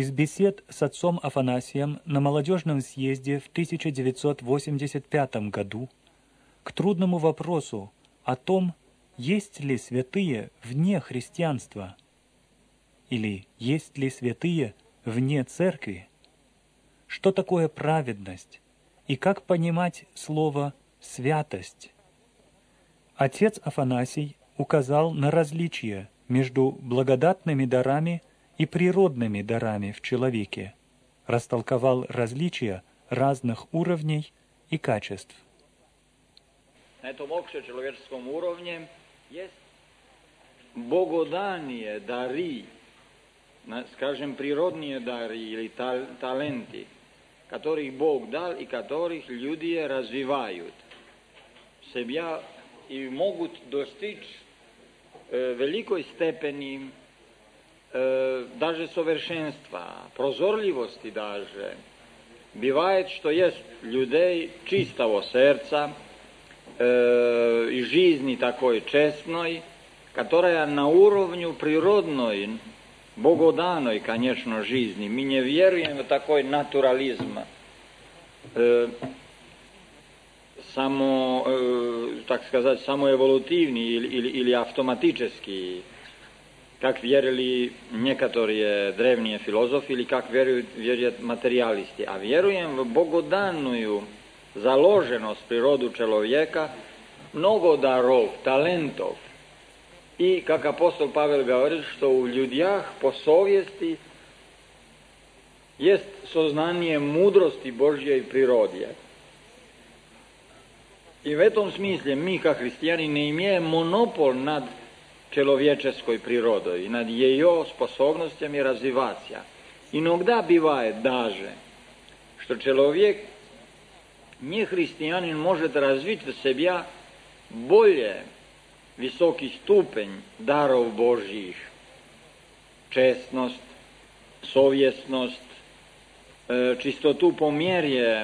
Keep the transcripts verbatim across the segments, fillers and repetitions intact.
Из бесед с отцом Афанасием на молодежном съезде в тысяча девятьсот восемьдесят пятом году к трудному вопросу о том, есть ли святые вне христианства или есть ли святые вне церкви, что такое праведность и как понимать слово «святость», отец Афанасий указал на различия между благодатными дарами и природными дарами в человеке, растолковал различия разных уровней и качеств. На этом общечеловеческом уровне есть богоданные дары, скажем, природные дары или тал- таленты, которых Бог дал и которых люди развивают в себя и могут достичь э, великой степени э, даже совершенства, прозорливости даже. Бывает, что есть людей чистого сердца э, и жизни такой честной, которая на уровне природной, богоданной, конечно, жизни. Мы не веруем в такой натурализм, э, само, э, так сказать, самоэволютивный или, или, или автоматический, как верили некоторые древние философы или как веруют, верят материалисты. А веруем в богоданную заложенность природу человека, много даров, талентов. И, как апостол Павел говорит, что в людях по совести есть сознание мудрости Божьей природы. И в этом смысле мы, как христиане, не имеем монопол над человеческой природой и над ее способностями развиваться. Иногда бывает даже, что человек, не христианин, может развить в себе более высокий ступень даров Божьих, честность, совестность, э, чистоту по мере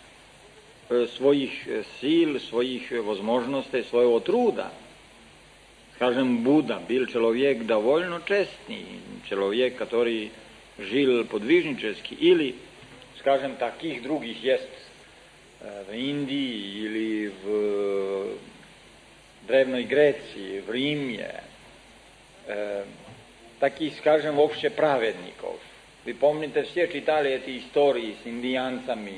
э, своих сил, своих возможностей, своего труда. Скажем, Будда был человек довольно честный, человек, который жил подвижнически, или, скажем, таких других есть э, в Индии или в Древней Греции, в Риме, э, таких, скажем, общеправедников. Вы помните, все читали эти истории с индианцами,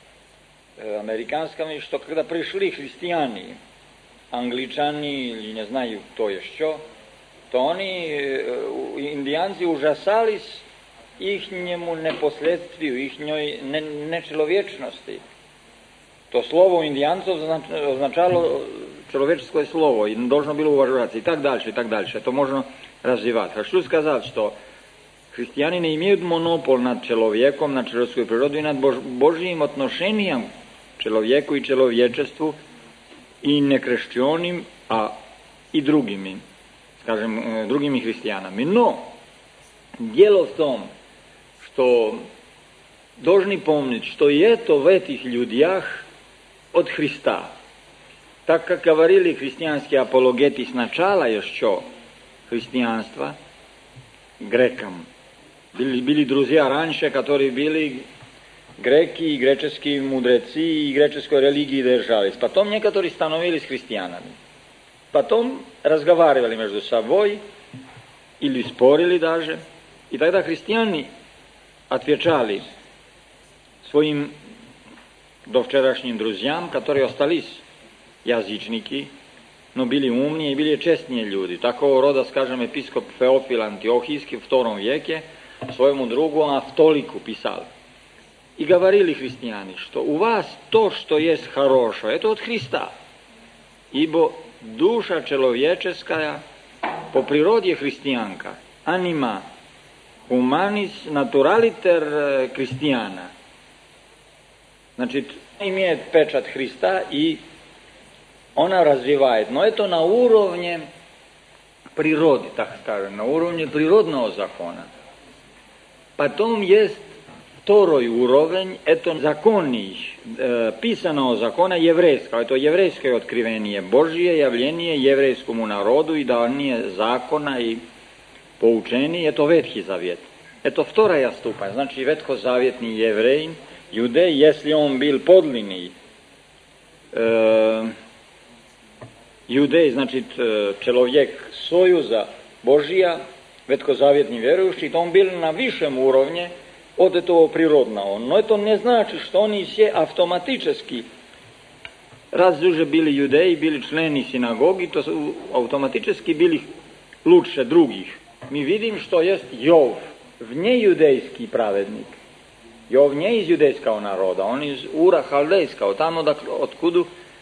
э, американскими, что когда пришли христиане, англичане или не знаю кто еще, то они, э, индианцы, ужасались ихнему непоследствию, ихней нечеловечности. То слово индианцев означало человеческое слово, и должно было уважаться, и так дальше, и так дальше. Это можно развивать. Хочу сказать, что христиане не имеют монопол над человеком, над человеческой природой, и над Божьим отношением к человеку и человечеству, и некрещенным, а и другими, скажем, другими христианами. Но дело в том, что должны помнить, что и это в этих людях от Христа. Так как говорили христианские апологеты сначала еще христианства грекам. Были, были друзья раньше, которые были греки и греческие мудрецы, и греческой религии держались. Потом некоторые становились христианами. Потом разговаривали между собой или спорили даже. И тогда христиане отвечали своим до вчерашним друзьям, которые остались язычники, но были умные и были честные люди. Такого рода, скажем, епископ Феофил Антиохийский в втором веке своему другу Автолику писал. И говорили христиане, что у вас то, что есть хорошее, это от Христа. Ибо душа человеческая по природе христианка, анима, humanis naturaliter Christiana. Значит, имеет печать Христа, и она развивает. Но это на уровне природы, так скажем, на уровне природного закона. Потом есть второй уровень, это законы, э, писанного закона еврейского. Это еврейское откровение, Божье явление еврейскому народу и дание закона и поучений, это Ветхий Завет. Это вторая ступень. Значит, ветхозаветный еврей, иудей, если он был подлинный, э, иудей, значит, э, человек союза Божия, ветхозаветный верующий, то он был на высшем уровне от этого природного. Но это не значит, что они все автоматически, раз уже были иудеи, были члены синагоги, то автоматически были лучше других. Мы видим, что есть Йов, внеиудейский праведник. Йов не из иудейского народа, он из Ура халдейского, там откуда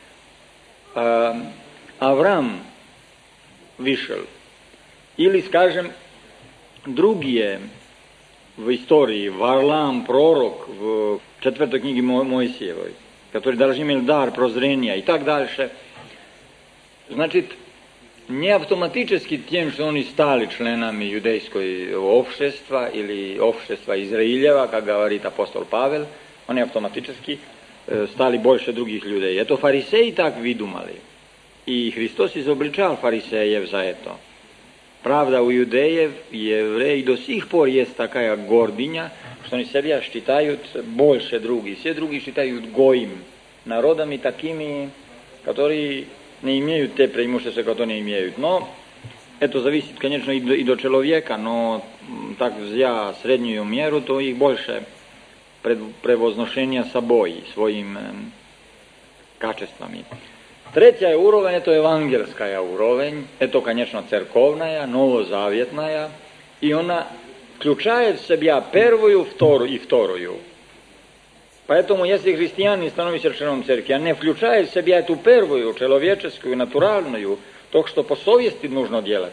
э, Авраам вышел. Или, скажем, другие в истории, Варлам, пророк в четвертой книге Мо- Моисеевой, который даже имел дар прозрения и так дальше. Значит, не автоматически тем, что они стали членами иудейского общества или общества Израилева, как говорит апостол Павел, они автоматически э, стали больше других людей. Это фарисеи так выдумали. И Христос изобличал фарисеев за это. Правда, у иудеев и евреев до сих пор есть такая гордыня, что они себя считают больше других. Все другие считают гоим, народами такими, которые не имеют те преимущества, которые не имеют. Но это зависит, конечно, и до, и до человека, но так взяв среднюю меру, то их больше превозношения собой, своими э, качествами. Третья уровень – это евангельская уровень, это, конечно, церковная, новозаветная, и она включает в себя первую, вторую и вторую. Поэтому, если христианин становится членом церкви, он не включает в себя эту первую, человеческую, натуральную, то, что по совести нужно делать,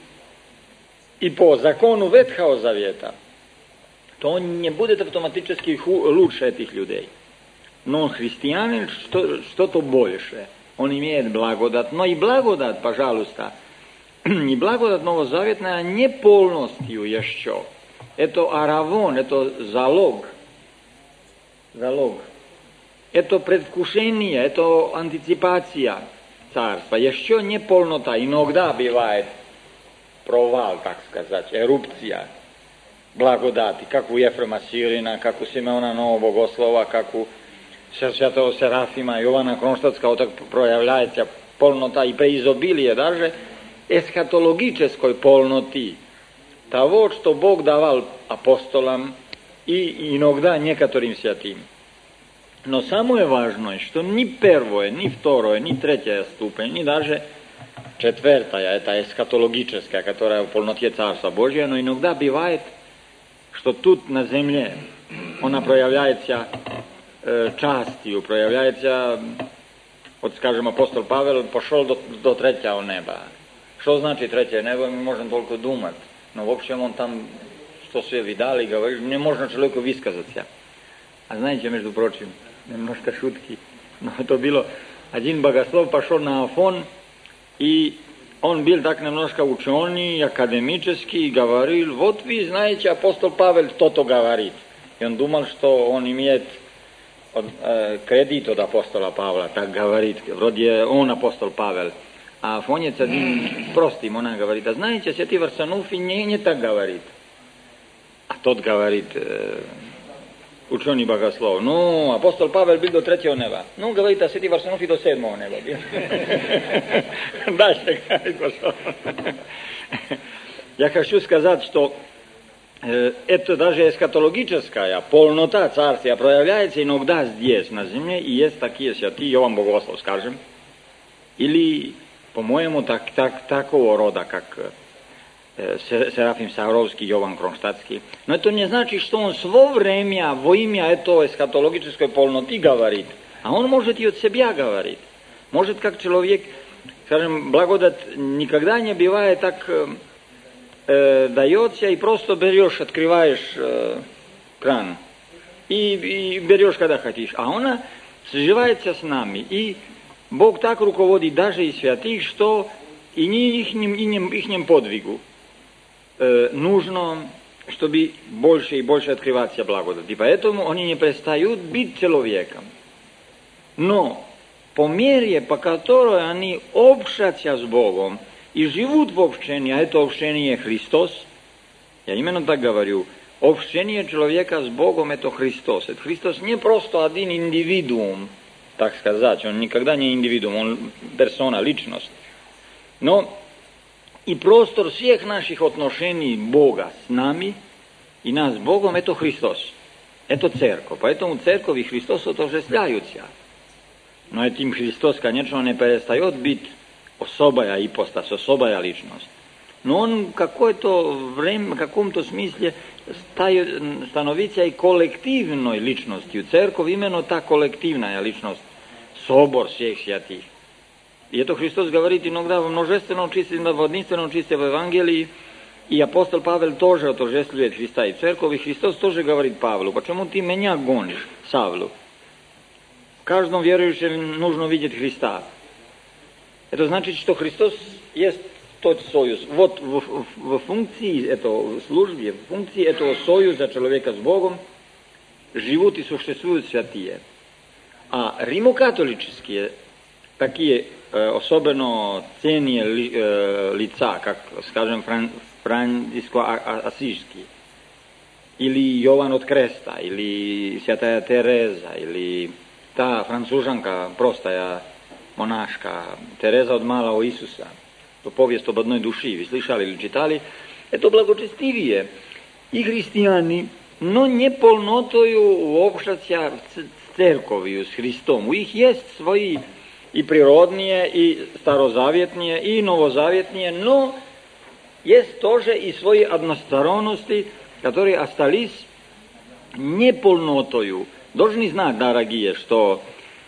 и по закону Ветхого Завета, то он не будет автоматически лучше этих людей. Но христианин что, что-то большее. Он имеет благодать, но и благодать, пожалуйста, и благодать новозаветная не полностью еще. Это аравон, это залог. Залог. Это предвкушение, это антиципация царства. Еще не полнота. Иногда бывает провал, так сказать, эрупция благодати, как у Ефрема Сирина, как у Симеона Нового Богослова, как у Святого Серафима, Иоанна Кронштадтского, так проявляется полнота и преизобилие даже эсхатологической полноты того, что Бог давал апостолам и иногда некоторым святым. Но самое важное, что ни первое, ни второе, ни третья ступень, ни даже четвертая, это эсхатологическая, которая в полноте Царства Божия, но иногда бывает, что тут на земле она проявляется частью, проявляется, вот скажем, апостол Павел пошел до, до третьего неба. Что значит третье небо, мы можем только думать. Но в общем он там, что все видал и говорил, не можно человеку высказаться. А знаете, между прочим, немножко шутки, но это было, один богослов пошел на Афон, и он был так немножко ученый, академический, и говорил, вот вы знаете, апостол Павел что-то говорит. И он думал, что он имеет Od, e, kredit od apostola Pavla, tak говорит, вроде он апостол Павел. А Афонец один простым, он говорит, а знаете, святый Варсануфий не, не так говорит. А тот говорит, э, ученый богослов, ну, апостол Павел был до третьего неба. Ну, говорит, а святый Варсануфий до седьмого неба. Дальше говорит, пошел. Я хочу сказать, что это даже эсхатологическая полнота царствия проявляется иногда здесь, на земле, и есть такие святые, Иоанн Богослов, скажем, или, по-моему, так, так, такого рода, как э, Серафим Саровский, Иоанн Кронштадтский. Но это не значит, что он во время, во имя этого эсхатологической полноты говорит, а он может и от себя говорить. Может, как человек, скажем, благодать никогда не бывает так... Э, дается, и просто берешь, открываешь э, кран, и, и берешь, когда хотишь. А она сживается с нами. И Бог так руководит даже и святых, что и не ихним, и не ихним подвигу э, нужно, чтобы больше и больше открываться благодать. И поэтому они не перестают быть человеком. Но по мере, по которой они общаются с Богом, и живут в общении, а это общение Христос, я именно так говорю, Общение человека с Богом – это Христос. Это Христос не просто один индивидуум, так сказать, он никогда не индивидуум, он персона, личность. Но и простор всех наших отношений Бога с нами и нас с Богом – это Христос. Это церковь. Поэтому церковь и Христос отождествляются. Но этим Христос, конечно, не перестает быть особая ипостась, особая личность. Но он в какое-то время, в каком-то смысле становится и коллективной личностью. Церковь именно та коллективная личность, собор всех святых. И это Христос говорит иногда в множественном числе, в единственном числе в Евангелии. И апостол Павел тоже отождествляет Христа и церковь. И Христос тоже говорит Павлу: почему ты меня гонишь, Савлу? В каждом верующем нужно видеть Христа. Это значит, что Христос есть тот союз. Вот в, в, в функции этого службы, в функции этого союза человека с Богом живут и существуют святые. А римокатолические, такие э, особенно ценные ли, э, лица, как, скажем, Фран, Франциско Ассижский, или Иоанн от Креста, или Святая Тереза, или та француженка, простая монашка, Тереза от Малого Иисуса, то повесть об одной души, вы слышали или читали, это благочестивие. И христиане, но не полнотою общаться с церковью, с Христом. У них есть свои и природные, и старозаветные, и новозаветные, но есть тоже и свои односторонности, которые остались неполнотою. Должны знать, дорогие, что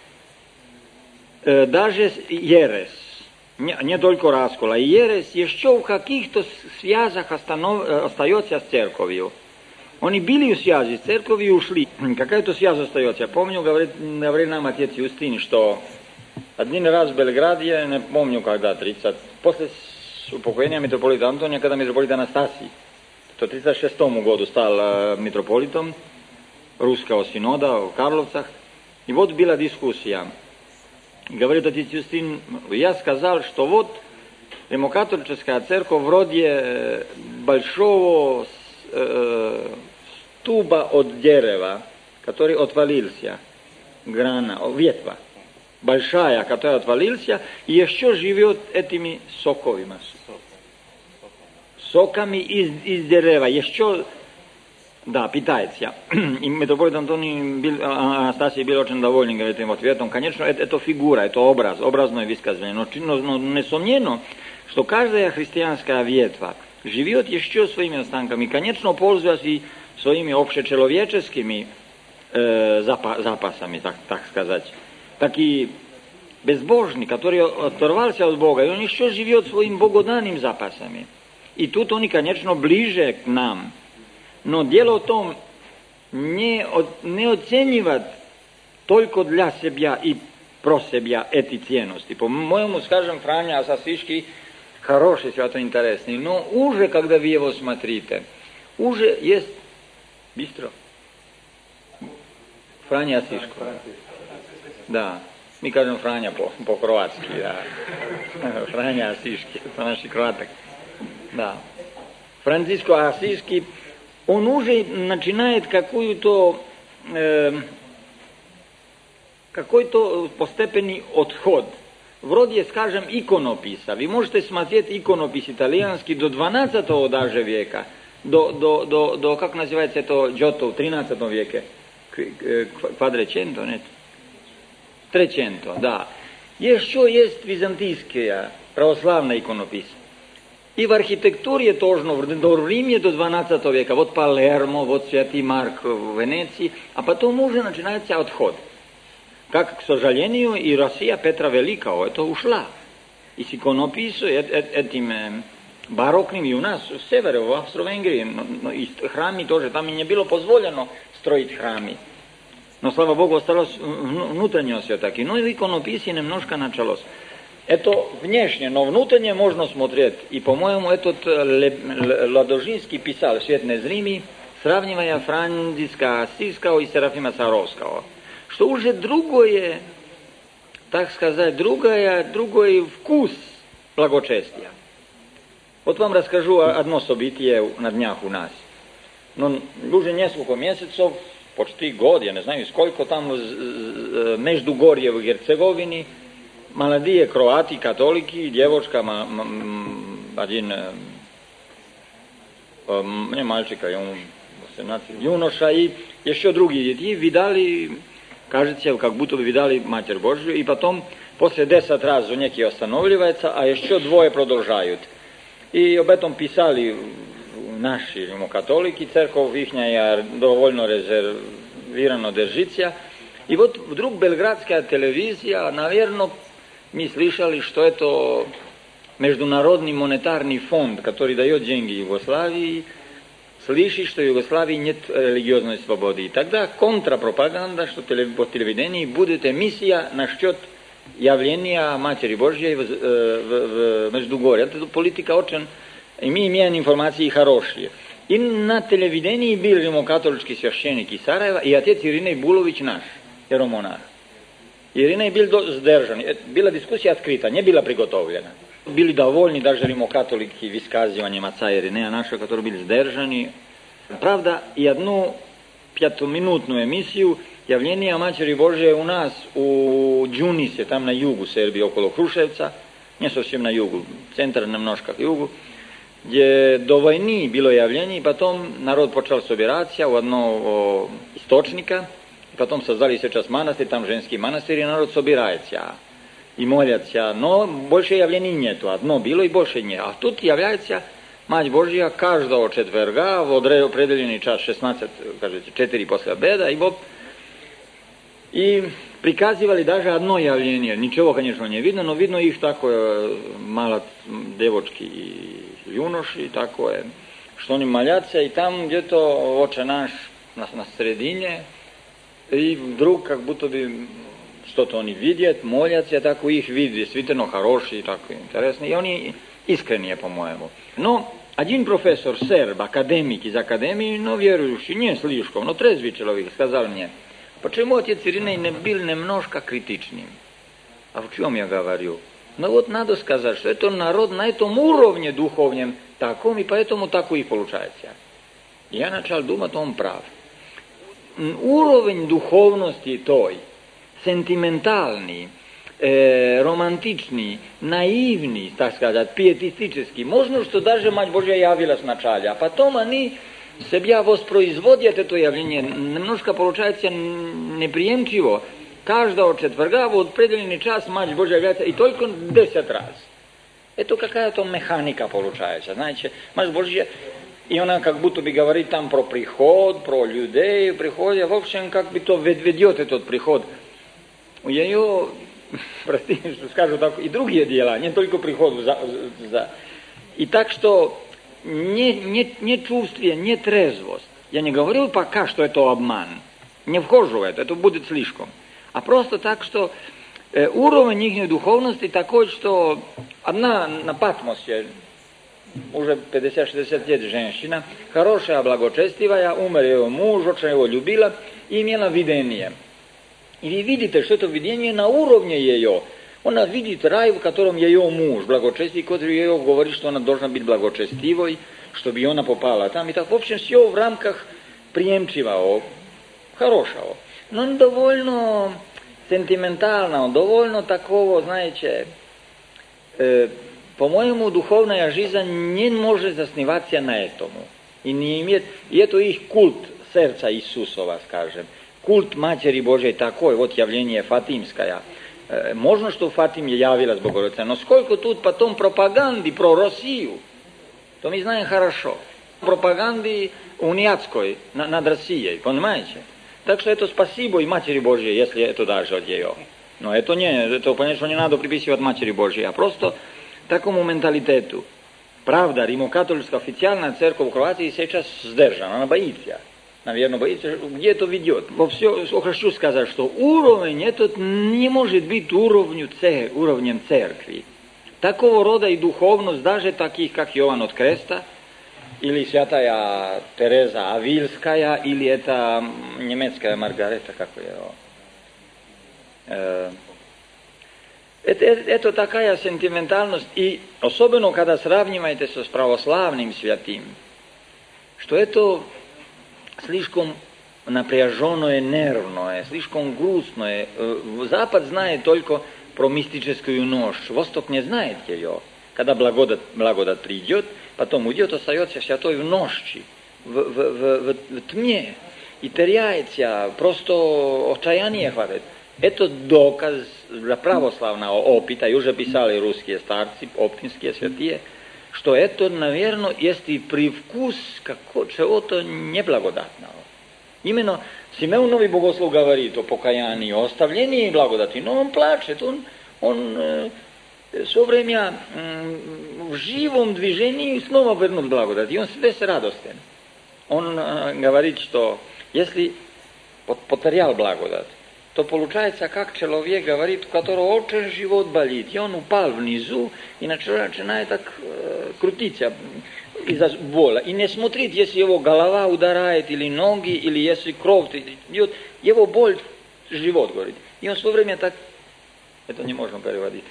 э, даже ересь, не, не только раскол, а ересь еще в каких-то связях останов, остается с церковью. Они были в связи с церковью и ушли. Какая-то связь остается. Я помню, говорит, говорил нам отец Юстин, что один раз в Белграде, не помню когда, тридцать, после упокоения митрополита Антония, когда митрополит Анастасий, то в тридцать шестом году стал э, митрополитом Русского Синода в Карловцах. И вот была дискуссия. Говорит отец Юстин, я сказал, что вот римокатолическая церковь вроде большого э, стуба от дерева, который отвалился, грана, ветва, большая, которая отвалился, и еще живет этими соковыми, соками из, из дерева, еще, да, питается. И митрополит Антоний был, Анастасий был очень доволен этим ответом. Конечно, это, это фигура, это образ, образное высказывание, но, но, но несомненно, что каждая христианская ветва живет еще своими останками, конечно, пользуясь и своими общечеловеческими э, запасами, так, так сказать. Такие безбожный, который оторвался от Бога, и он еще живет своим богоданным запасами. И тут он, конечно, ближе к нам. Но дело в том, не, не оценивать только для себя и про себя эти ценности. По-моему, скажем, Франя Ассизский хороший, свято интересный, но уже, когда вы его смотрите, уже есть... Быстро? Франя Ассизский. Да. Мы кажем Франя по, по-кроатски, да. Франя Ассизский, по-наши кроаток. Да. Франциско Ассизский, он уже начинает какую-то, э, какой-то постепенный отход. Вроде, скажем, иконописа. Вы можете смотреть иконопис итальянский до двенадцатого даже века, до, до, до, до как называется это, Джотто, в тринадцатом веке, Квадреценто, нет? Треценто, да. Еще есть византийская православная иконопись. И в архитектуре тоже, до Рима, до двенадцатого века, вот Палермо, вот Святый Марк в Венеции, а потом уже начинается отход. Как, к сожалению, и Россия Петра Великого, это ушла. И с иконописью, этим барокным, и у нас в севере, в Австро-Венгрии, и храмы тоже, там и не было позволено строить храмы. Но, слава Богу, осталось внутреннее все-таки. Ну и в иконописи немножко началось. Это внешне, но внутренне можно смотреть. И, по-моему, этот Ладожинский писал «Свет незримый», сравнивая Франциска Ассизского и Серафима Саровского, что уже другое, так сказать, другое, другой вкус благочестия. Вот вам расскажу одно событие на днях у нас. Но уже несколько месяцев, почти год, я не знаю сколько там, Междугорье в Герцеговине, молодые кроаты, католики, девушка, один, не мальчика, ему восемнадцать, юноша и еще другие дети, видали, кажется, как будто бы видали Матерь Божию, и потом после десять раз у некие останавливаются, а еще двое продолжают. И об этом писали наши католики, церковь их довольно резервированно держится. И вот вдруг белградская телевизия, наверное, мы слышали, что это Международный монетарный фонд, который дает деньги Югославии, слышит, что в Югославии нет религиозной свободы. И тогда контрапропаганда, что по телевидению будет эмиссия насчет явления Матери Божьей в, в, в Междугорье. Это политика очень... И мы имеем информации хорошие. И на телевидении был римокатолический священник из Сараева и отец Ириней Булович наш, иеромонах. Ириней был сдержан. Была дискуссия открыта, не была приготовлена. Были довольны даже римокатолики высказыванием отца Иринея нашего, который был сдержан. Правда, и одну пятиминутную эмиссию явления Матери Божией у нас, у Джунисе, там на югу Сербии, около Крушевца, не совсем на югу, центр немножко к югу, где до войны было явление, и потом народ почал собираться у одного источника, и потом создали сейчас монастырь, там женский монастырь, и народ собирается и молятся, но больше явлений нету, одно было и больше нет. А тут является Мать Божья каждого четверга в определенный час, шестнадцать, кажется, четыре после обеда, и вот и приказывали даже одно явление. Ничего, конечно, не видно, но видно их такое, мало девочки и юноши, такое, что они молятся, и там где-то Отче наш на, на середине, и вдруг как будто бы что-то они видят, молятся, так у их вид действительно хороший, так интересный, и они искренние, по-моему. Но один профессор, серб, академик из академии, но верующий, не слишком, но трезвый человек, сказал мне, почему отец Ириней не был немножко критичным? А в чем я говорю? Ну вот надо сказать, что это народ на этом уровне духовном таком, и поэтому так и получается. Я начал думать, он прав. Уровень духовности той, сентиментальный, э, романтичный, наивный, так сказать, пиетистический, можно, что даже Мать Божья явилась вначале, а потом они себя воспроизводят это явление, немножко получается неприемчиво. Каждого четверга в определенный час Мать Божья является, и только десять раз. Это какая-то механика получается, знаете, Мать Божья, и она как будто бы говорит там про приход, про людей, приходят, в общем, как бы то ведет этот приход. У нее, простите, что скажу так, и другие дела, не только приход за, за. И так что не, не, не чувствие, не трезвость. Я не говорю пока, что это обман. Не вхожу в это, это будет слишком. А просто так, что э, уровень их духовности такой, что одна на Патмосе, уже пятьдесят-шестьдесят лет женщина, хорошая, благочестивая, умер ее муж, очень его любила, и имела видение. И вы видите, что это видение на уровне ее. Она видит рай, в котором ее муж, благочестивый, который ее говорит, что она должна быть благочестивой, чтобы она попала там. И так, в общем, все в рамках приемчивого, хорошего. Но довольно сентиментального, довольно такого, знаете, э, по-моему, духовная жизнь не может основаться на этом. И не имеет, и это их культ сердца Иисусова, скажем. Культ Матери Божией такой, вот явление фатимское. Э, можно, что в Фатиме явилась Богородица, но сколько тут потом пропаганды про Россию, то мы знаем хорошо. Пропаганды униатской на, над Россией, понимаете? Так что это спасибо и Матери Божьей, если это даже от ее. Но это не, это, конечно, не надо приписывать Матери Божьей, а просто такому менталитету. Правда, римокатолическая официальная церковь в Кроатии сейчас сдержана, она боится. Наверное, боится, где это ведет. Во все, хочу сказать, что уровень этот не может быть уровнем, цер, уровнем церкви. Такого рода и духовность, даже таких, как Иоанн от Креста, или святая Тереза Авильская, или это немецкая Маргарета, как ее. Э, это, это такая сентиментальность, и особенно, когда сравниваете с православным святым, что это слишком напряженное, нервное, слишком грустное. Запад знает только про мистическую ночь, Восток не знает ее. Когда благодать, благодать придет, потом уйдет, остается святой в ночи, в, в, в, в, в тьме, и теряется, просто отчаяние хватает. Это доказ для православного опыта, и уже писали русские старцы, оптинские святые, что это, наверное, есть и привкус чего-то неблагодатного. Именно Симеон Новый Богослов говорит о покаянии, о оставлении благодати, но он плачет, он, он э, все время э, в живом движении снова вернул благодать, и он весь радостен. Он э, говорит, что если потерял благодать, то получается, как человек говорит, у которого очень живот болит, и он упал внизу, и начинает так э, крутиться из-за боли. И не смотрит, если его голова ударяет, или ноги, или если кровь идет, его боль живот, говорит. И он в свое время так, это не можно переводить.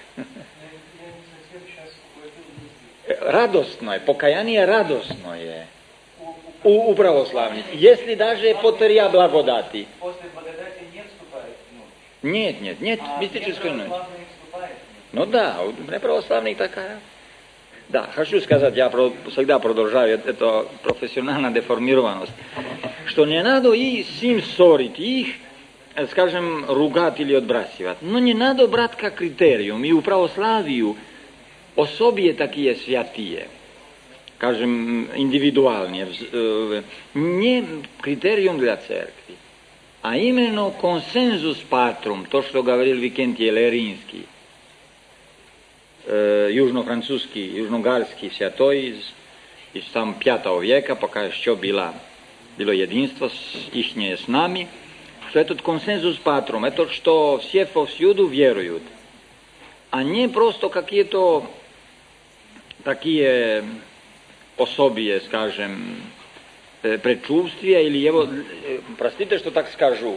Радостное, покаяние радостное у, у православных. Если даже потеря благодати. После благодати не вступает в ночь. Нет, нет, нет, А мистической ночи. вступает. Ну да, у православных такая. Да, хочу сказать, я про, всегда продолжаю эту профессиональную деформированность, что не надо и с ним ссорить, их, скажем, ругать или отбрасывать. Но не надо брать как критериум. И у православию особые такие святые, скажем, индивидуальные, не критериум для церкви, а именно консенсус патрум, то, что говорил Викентий Леринский, южно-французский, южно-гальский святой из, из там пятого века, пока еще было, было единство с ихнее с нами, что этот консенсус патрум, это что все повсюду веруют, а не просто какие-то такие особые, скажем, предчувствия или его, простите, что так скажу,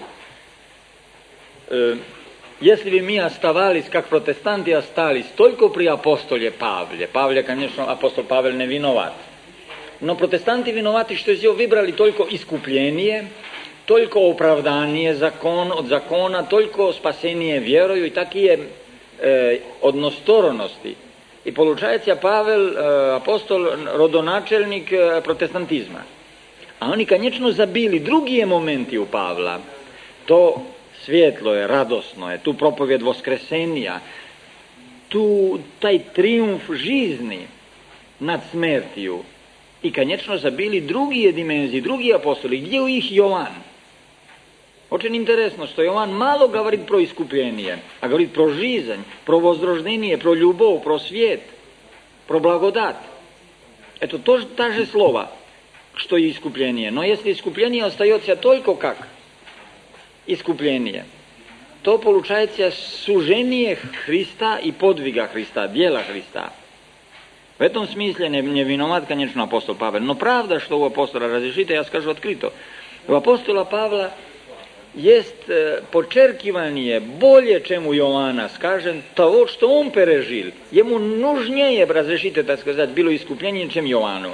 если бы мы оставались, как протестанты остались, только при апостоле Павле, Павле, конечно, апостол Павел не виноват, но протестанты виноваты, что здесь выбрали только искупление, только оправдание закон, от закона, только спасение верою и такие э, односторонности. И получается, Павел, э, апостол, родоначальник э, протестантизма. А они, конечно, забили другие моменты у Павла, то светлое, радостное, ту проповедь воскресения, ту, taj триумф жизни над смертью. И, конечно, забили другие димензии, другие апостоли. Где у них Иоанн? Очень интересно, что Иоанн мало говорит про искупление, а говорит про жизнь, про возрождение, про любовь, про свет, про благодать. Это тоже та же слово, что и искупление. Но если искупление остается только как искупление, то получается сужение Христа и подвига Христа, дела Христа. В этом смысле не, не виноват, конечно, апостол Павел. Но правда, что у апостола разрешите, я скажу открыто. У апостола Павла есть э, подчеркивание более, чем у Иоанна, скажем, того, что он пережил. Ему нужнее, разрешите так сказать, было искупление, чем Иоанну.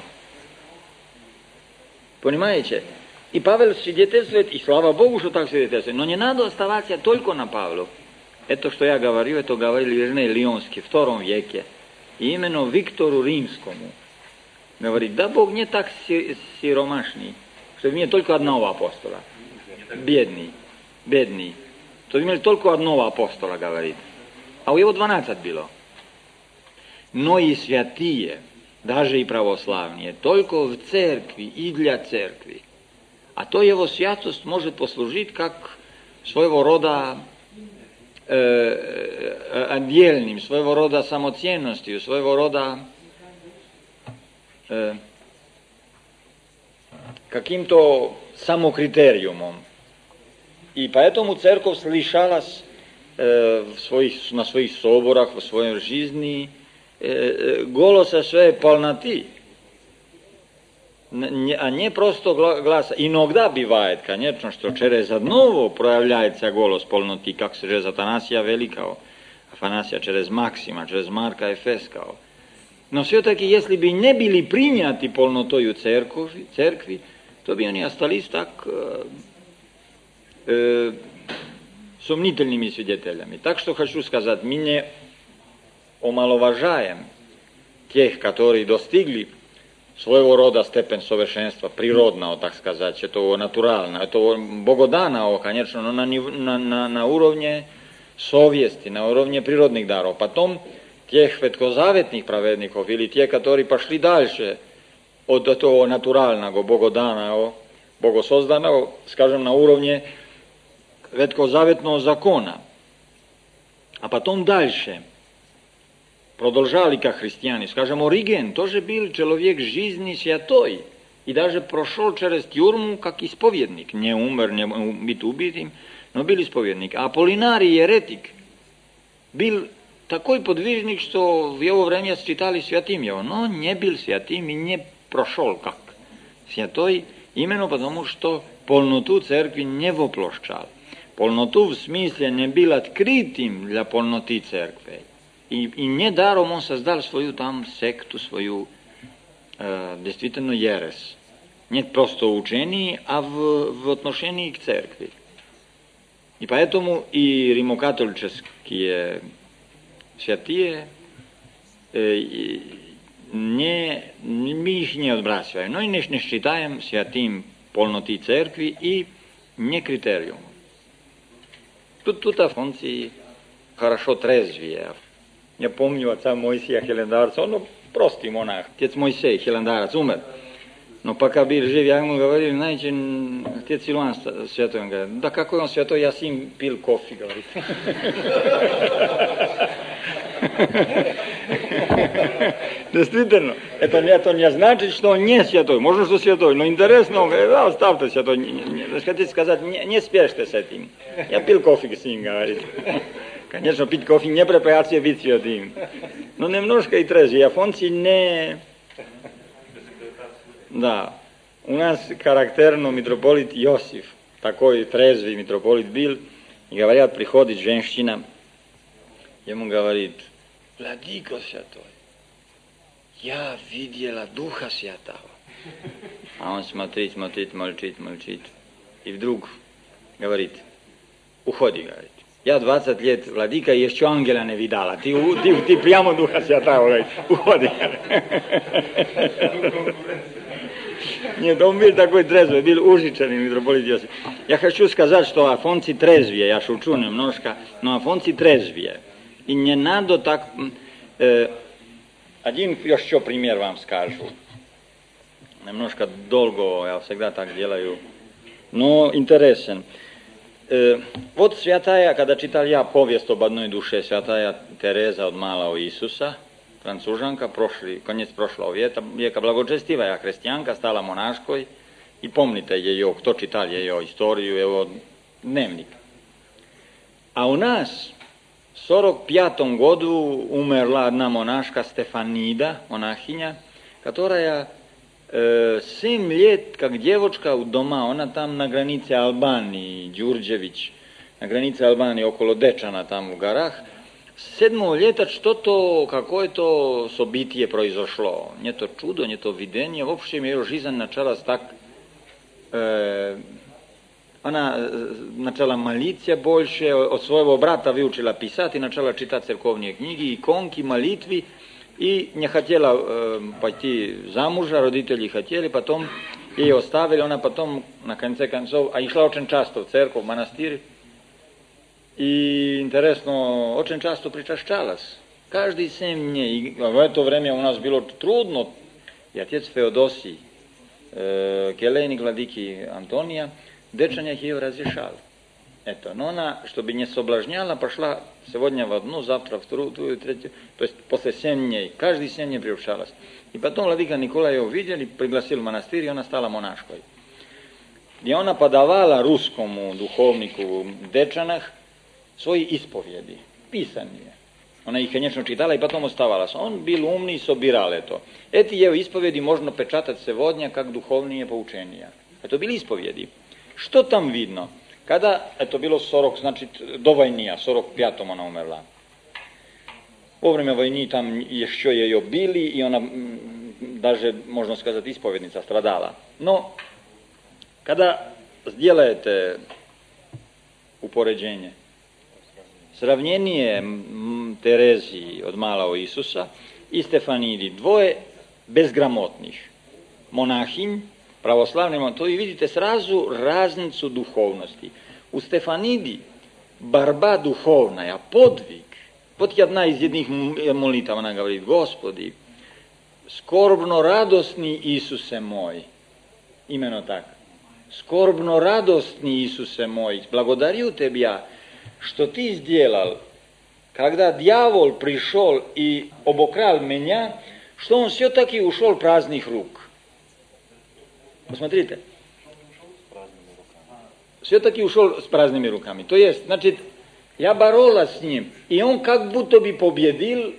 Понимаете? И Павел свидетельствует, и слава Богу, что так свидетельствует, но не надо оставаться только на Павлу. Это, что я говорю, это говорил Верней Лионский в втором веке. И именно Виктору Римскому. Говорит, да Бог не так сиромашный, что имеет только одного апостола. Бедный, бедный. То имели только одного апостола, говорит. А у него двенадцать было. Но и святые, даже и православные, только в церкви и для церкви. А то его святость может послужить как своего рода э, отдельным, своего рода самоценностью, своего рода э, каким-то самокритериумом. И поэтому церковь слышалась э, в своих, на своих соборах, в своей жизни э, голоса своей полноты. А не просто гласа. Иногда бывает, конечно, что через одного проявляется голос полноты, как через Афанасия Великого, Афанасия через Максима, через Марка Эфесского. Но все-таки, если бы не были приняты полнотою церкви, церкви, то бы они остались так э, э, сомнительными свидетелями. Так что хочу сказать, мы не омаловажаем тех, которые достигли своего рода степень совершенства, природного, так сказать, этого натурального, этого богоданного, конечно, но на, на, на, на уровне совести, на уровне природных даров. Потом тех ветхозаветных праведников, или те, которые пошли дальше от этого натурального, богоданного, богосозданного, скажем, на уровне ветхозаветного закона. А потом дальше продолжали как христиане. Скажем, Ориген тоже был человек жизни святой и даже прошел через тюрьму как исповедник. Не умер, не был убитым, но был исповедник. А Аполлинарий еретик был такой подвижник, что в его время считали святым его, но не был святым и не прошел как святой, именно потому, что полноту церкви не воплощал. Полноту в смысле не был открытым для полноты церкви. И, и недаром он создал свою там секту, свою э, действительно ересь. Не просто учение, а в, в отношении к церкви. И поэтому и римокатолические святые, э, не, мы их не отбрасываем, но и не, не считаем святым полноты церкви и не критериум. Тут, тут Афонций хорошо трезвее. Я помню отца Моисея Хилендарца, он ну, простый монах. Отец Моисей Хилендарец умер. Но пока был жив, я ему говорил, знаете, отец Силуан святой, он говорит, да какой он святой, я с ним пил кофе, говорит. Действительно, это, это не значит, что он не святой, может, что святой, но интересно, он говорит, да, оставьте святой, не, не, хотите сказать, не, не спешьте с этим. Я пил кофе с ним, говорит. Конечно, пить кофе не препятствие быть святым. Но немножко и трезвее. Афонций не... Да. У нас характерно митрополит Иосиф, такой трезвый митрополит был, и говорят, приходит женщина, ему говорит, Владыко святой, я видела Духа Святого. А он смотрит, смотрит, молчит, молчит. И вдруг говорит, уходи, говорит. Я двадцать лет, владыка, еще ангела не видала. Ты, ты, ты прямо Духа Святого, говорит, уходи. Нет, он был такой трезвый, был ужиченный митрополит Иосиф. Я хочу сказать, что Афонций трезвее, я шучу немножко, но Афонций трезвее. И не надо так... Э, один еще пример вам скажу. Немножко долго, я всегда так делаю, но интересен. Э, вот святая, когда читал я повесть об одной душе, святая Тереза от Малого Иисуса, францужанка, прошлый, конец прошлого века, века, благочестивая христианка, стала монашкой, и помните ее, кто читал ее историю, его дневник. А у нас в сорок пятом году умерла одна монашка Стефанида, монахиня, которая э, семь лет, как девочка у дома, она там на границе Албании, Дюрджевич, на границе Албании, около Дечана, там в горах, с седьмого лета что-то, какое-то событие произошло. Не то чудо, не то видение. В общем, ее жизнь началась так... Э, она начала молиться больше, от своего брата выучила писать и начала читать церковные книги, иконки, молитвы. И не хотела э, пойти замуж, родители хотели, потом ее оставили, она потом, на конце концов, а шла очень часто в церковь, в монастырь. И интересно, очень часто причащалась. Каждый семь дней. И в это время у нас было трудно. И отец Феодосий, э, келейник владыки Антония, дечанях ее разрешал. Это. Но она, чтобы не соблазняла, пошла сегодня в одну, завтра в вторую, вторую, третью. То есть после семь дней. Каждый семь дней приучалась. И потом владыка Николай ее увидел и пригласил в монастырь, и она стала монашкой. И она подавала русскому духовнику в Дечанах свои исповеди, писания. Она их, конечно, читала и потом оставалась. Он был умный и собирал это. Эти его исповеди можно печатать сегодня как духовные поучения. Это были исповеди. Что там видно? Когда это было сорок, значит, до войны, а в сорок пятом она умерла. Во время войны там еще ее били, и она даже, можно сказать, исповедница страдала. Но Kada сделаете upoređenje, sravnjenje Tereziji od malao Isusa i Stefanidi, dvoje bezgramotnih monahinj, pravoslavnim, to vi vidite srazu raznicu duhovnosti. U Stefanidi barba duhovna, podvig. Вот jedna iz jednih molitava ona govori, Gospodi, skorbno radosni Isuse moj, imeno tako, skorbno radosni Isuse moj, благодарю тебя, что ты сделал, когда дьявол пришел и обокрал меня, что он все-таки ушел праздных рук. Посмотрите. Все-таки ушел с праздными руками. То есть, значит, я боролась с ним, и он как будто бы победил,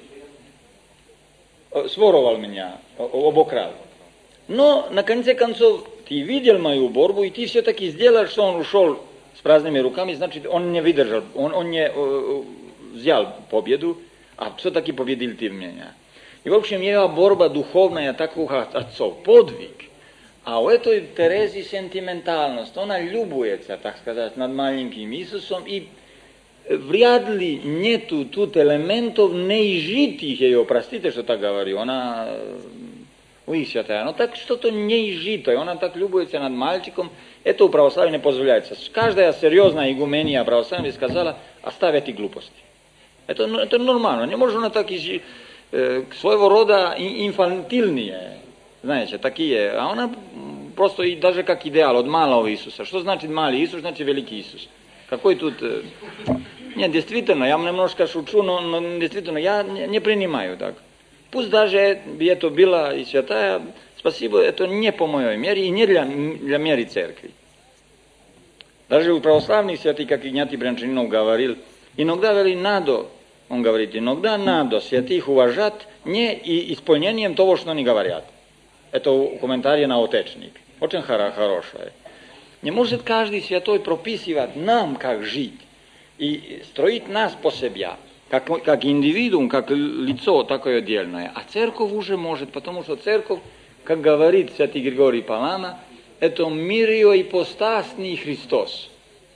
своровал меня, обокрал. Но, на конце концов, ты видел мою борьбу, и ты все-таки сделал, что он ушел с праздными руками, значит, он не выдержал, он, он не э, взял победу, а все-таки победил ты меня. И, в общем, его борьба духовная, так у отцов, подвиг. А у этой Терезии сентиментальность, она любуется, так сказать, над маленьким Иисусом, и вряд ли нету тут элементов неизжитых ее, простите, что так говорю, она высвятая, но так что-то неизжитое, она так любуется над мальчиком, это у православия не позволяется. Каждая серьезная игумения православия сказала, оставь эти глупости. Это, это нормально, не может она так и э, своего рода инфантильные, знаете, такие, а она просто и даже как идеал от малого Иисуса. Что значит малый Иисус, значит великий Иисус. Какой тут... Э... Нет, действительно, я немножко шучу, но, но действительно, я не, не принимаю так. Пусть даже это было и святая, спасибо, это не по моей мере и не для, для меры церкви. Даже у православных святых, как Игнатий Брянчанинов говорил, иногда вели надо, он говорит, иногда надо святых уважать не и исполнением того, что они говорят. Это комментарий на Отечник. Очень хорошее. Не может каждый святой прописывать нам, как жить, и строить нас по себе, как, как индивидуум, как лицо такое отдельное. А церковь уже может, потому что церковь, как говорит святый Григорий Палама, это мириоипостасный Христос.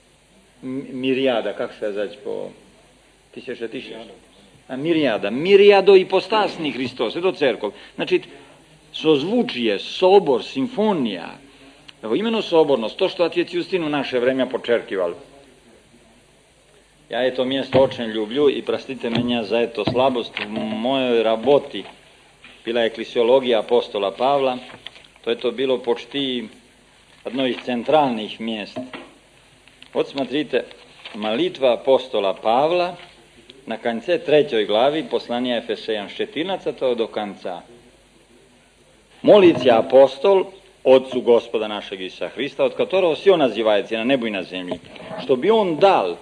Мириада, как сказать по тысяча тысяч? А, мириада. Мириадоипостасный Христос, это церковь. Значит, созвучие, собор, симфония, именно соборность, то, что отец Юстин в наше время подчеркивал. Я это место очень люблю, и простите меня за эту слабость в моей работе. Была экклесиология апостола Павла, то это было почти одно из центральных мест. Вот смотрите, молитва апостола Павла на конце третьей главы послания Ефесян с четырнадцатого до конца. Молится апостол Отцу Господа нашего Иисуса Христа, от которого все называется на небу и на земле, чтобы Он дал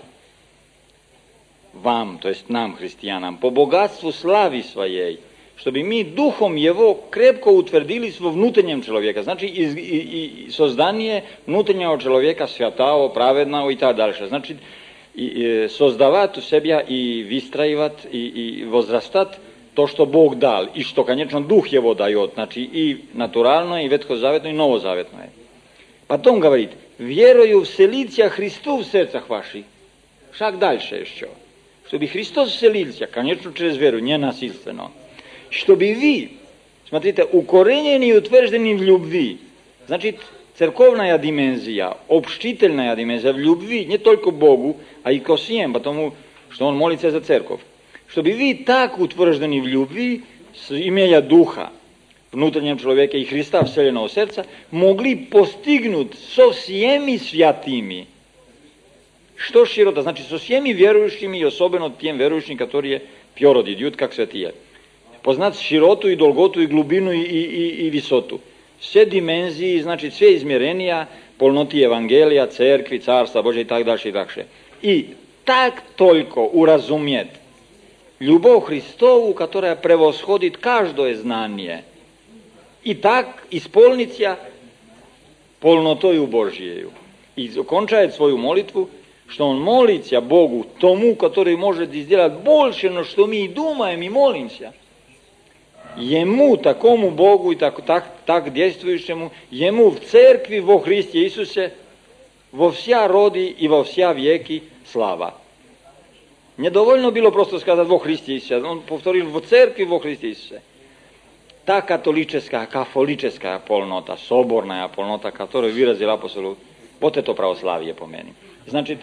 вам, то есть нам, христианам, по богатству славы Своей, чтобы мы духом Его крепко утвердились во внутреннем человеке, значит, и, и, и создание внутреннего человека святого, праведного и так дальше. Значит, и, и создавать у себя и выстраивать, и, и возрастать то, что Бог дал, и что, конечно, Дух Его дает, значит, и натуральное, и ветхозаветное, и новозаветное. Потом говорит, верою вселиться Христу в сердцах ваших. Шаг дальше еще. Чтобы Христос вселился, конечно, через веру, не насильственно. Чтобы вы, смотрите, укоренены и утверждены в любви. Значит, церковная димензия, общительная димензия в любви не только к Богу, а и ко всем, потому что Он молится за церковь. Чтобы вы так утверждены в любви, имея Духа внутреннем человеке и Христа вселенного сердца, могли постигнуть со всеми святыми. Что широта? Значит, со всеми верующими и особенно тем верующим, которые пьород идут, как святые. Познать широту и долготу и глубину и, и, и высоту. Все димензии, значит, все измерения полноты Евангелия, Церкви, Царства Божия и так дальше, и дальше. И так только уразуметь любовь Христову, которая превосходит каждое знание. И так исполнится полнотою Божьею. И закончает свою молитву, что он молится Богу, тому, который может сделать больше, но что мы и думаем, и молимся. Jemu, takomu Bogu i tako, tak, tak dejstvujućemu, jemu v cerkvi vo Hristi Isuse, vo vsja rodi i vo vsja vijeki slava. Nedovoljno bilo prosto skazati vo Hristi Isuse, on povtoril vo cerkvi vo Hristi Isuse. Ta katoličeska, kafoličeska polnota, soborna polnota, которую выразил апостол, вот это православие по мeni. Значит,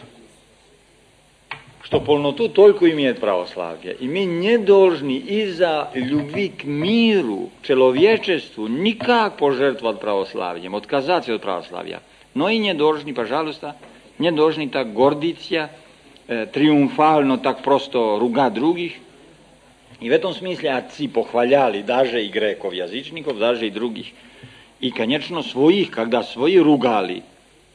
что полноту только имеет православие. И мы не должны из-за любви к миру, к человечеству, никак пожертвовать православием, отказаться от православия. Но и не должны, пожалуйста, не должны так гордиться, э, триумфально так просто ругать других. И в этом смысле отцы похваляли даже и греков-язычников, даже и других. И, конечно, своих, когда свои ругали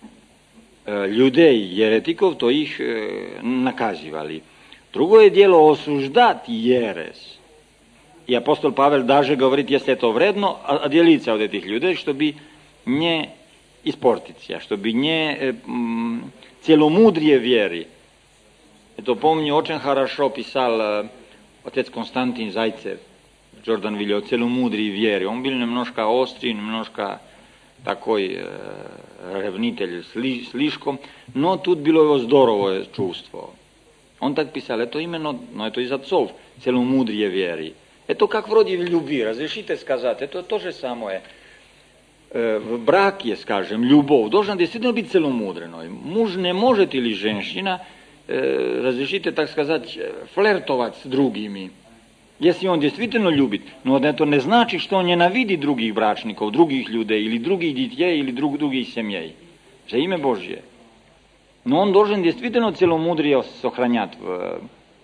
э, людей, еретиков, то их э, наказывали. Другое дело осуждать ересь. И апостол Павел даже говорит, если это вредно, отделиться от этих людей, чтобы не испортиться, чтобы не э, м, целомудрие веры. Это, помню, очень хорошо писал э, отец Константин Зайцев, Джордан Вилли, о целомудрии веры. Он был немножко острый, немножко такой э, ревнитель слишком, но тут было его здоровое чувство. Он так писал, это именно, но это из отцов, целомудрие веры. Это как вроде в любви, разрешите сказать, это то же самое. Э, в браке, скажем, любовь должна действительно быть целомудренной. Муж не может или женщина, э, разрешите так сказать, флиртовать с другими. Если он действительно любит, но это не значит, что он ненавидит других брачников, других людей, или других детей, или друг, других семей. За имя Божье. Но он должен действительно целомудрие сохранять, а,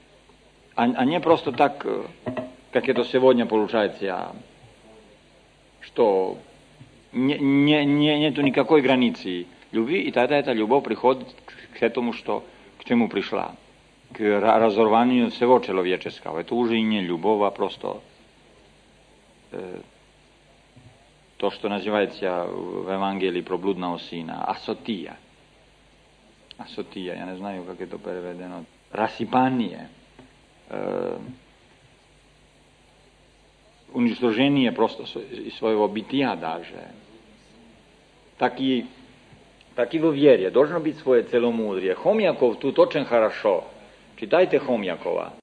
а не просто так, как это сегодня получается, что не, не, не, нету никакой границы любви, и тогда эта любовь приходит к этому, что, к чему пришла. К разорванию всего человеческого. Это уже и не любовь, а просто э, то, что называется в Евангелии про блудного сына, асотия. Асотия, я не знаю, как это переведено. Рассыпание, э, уничтожение просто своего бытия даже. Так и, так и во вере должно быть свое целомудрие. Хомьяков тут очень хорошо. Читайте Хомьякова.